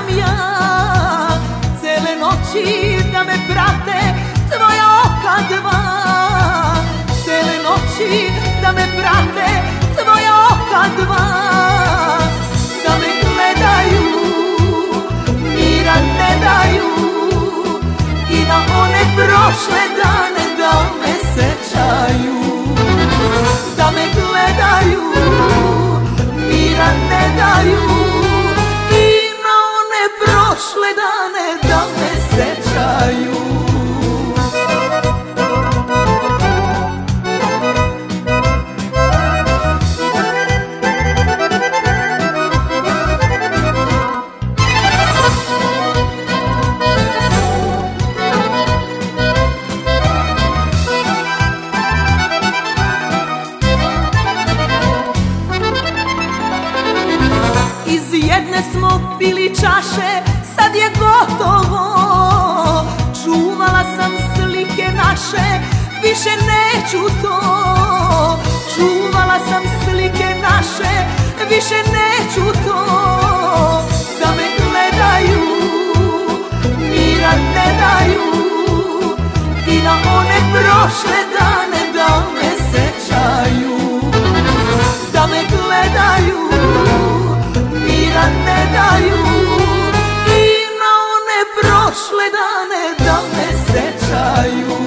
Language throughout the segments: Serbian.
sam ja. Cele noći da me prate tvoja oka dva. Cele noći da me prate tvoja oka dva. Da me gledaju, mira ne daju, i na one prošle dane da me sećaju. Da me gledaju, mira ne daju, i na one prošle dane da me sećaju. Iz jedne smo pili čaše, sad je gotovo. Čuvala sam slike naše, više neću to. Čuvala sam slike naše, više neću to. Da me gledaju, mira ne daju, i na one prošle dane da me sećaju. Da me gledaju, mira ne daju, i na one prošle dane da me sećaju.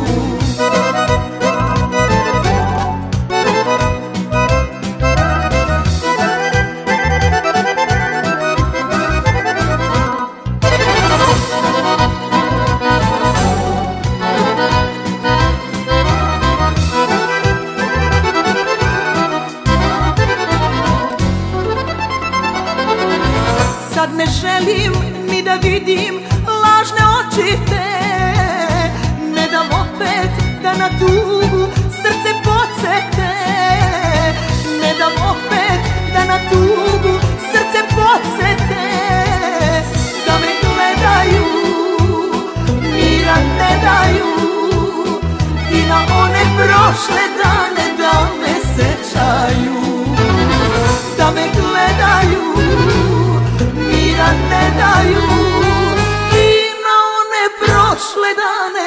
Sad ne želim ni da vidim lažne oči te. Ne dam opet da na tugu srce podsete. Ne dam opet da na tugu srce podsete. Da me gledaju, mira ne daju, i na one prošle dane da me sećaju. Da me gledaju, mira ne daju, i na one prošle dane